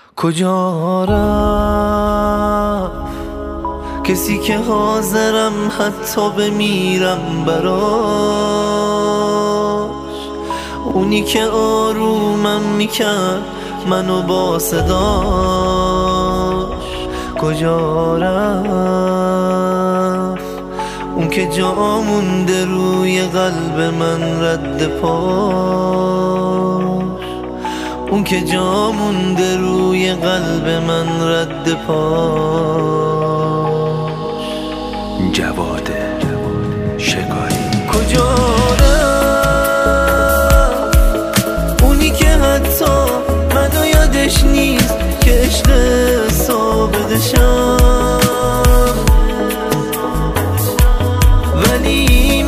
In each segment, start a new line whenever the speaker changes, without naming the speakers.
کجا رفت کسی که حاضرم حتی بمیرم براش، اونی که آرومم میکرد منو با صداش. کجا رفت اون که جا مونده روی قلب من رد پاش، اون که جا مونده روی قلب من رد پاش.
جواد شکاری.
کجا رفت اونی که حتی منو یادش نیست که عشق ثابتشم، ولی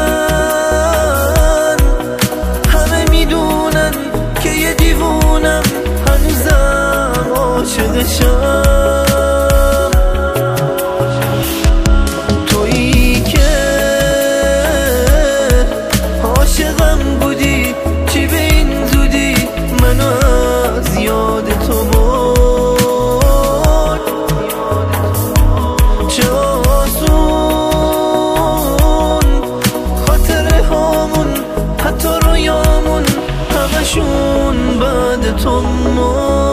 من همه میدونن که یه دیوونم هنوزم عاشقشم. تویی که عاشقم بودی چی به این زودی منو از یاد تو برد. چه آسون خاطره هامون حتی رویامون همشون بعد تو مرد.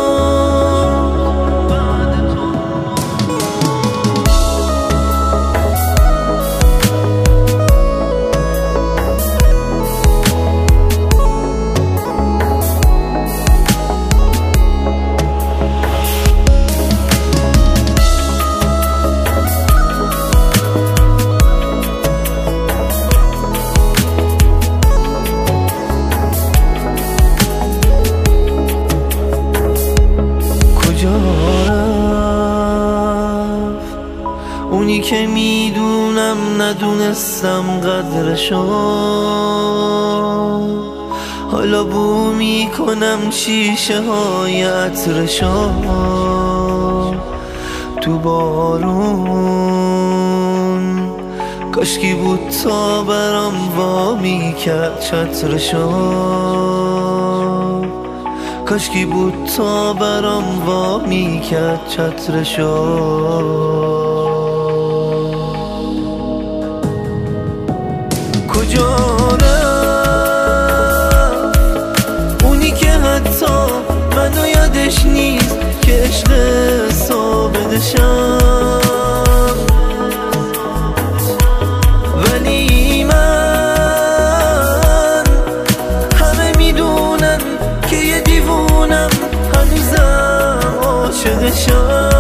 اونی که میدونم ندونستم قدرشو، حالا بو میکنم شیشه های عطرشو. تو بارون کاشکی بود تا برام وا میکرد چترشو، کاشکی بود تا برام وا میکرد چترشو. کجا رفت اونی که حتی منو یادش نیست که عشق ثابتشم، ولی من همه میدونن که یه دیوونم هنوزم عاشقشم.